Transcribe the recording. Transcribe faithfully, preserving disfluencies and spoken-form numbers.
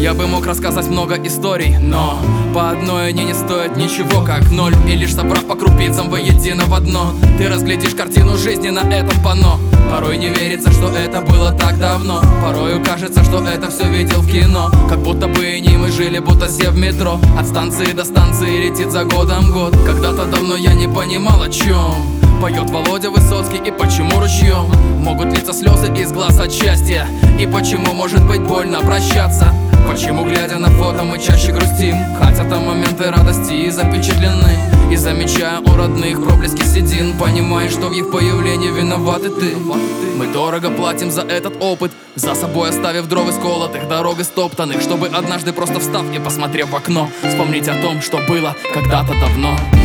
Я бы мог рассказать много историй, но по одной они не стоят ничего, как ноль. И лишь собрав по крупицам воедино в одно, ты разглядишь картину жизни на этом панно. Порой не верится, что это было так давно. Порою кажется, что это все видел в кино. Как будто бы и не мы жили, будто сев в метро. От станции до станции летит за годом год. Когда-то давно я не понимал, о чем поет Володя Высоцкий и почему ручьем могут литься слезы из глаз от счастья. И почему может быть больно прощаться. Почему, глядя на фото, мы чаще грустим, хотя там моменты радости и запечатлены. И замечая у родных проблески седин, понимая, что в их появлении виноваты ты. Мы дорого платим за этот опыт, за собой оставив дров исколотых, дорог истоптанных, чтобы однажды просто встав и посмотрев в окно, вспомнить о том, что было когда-то давно.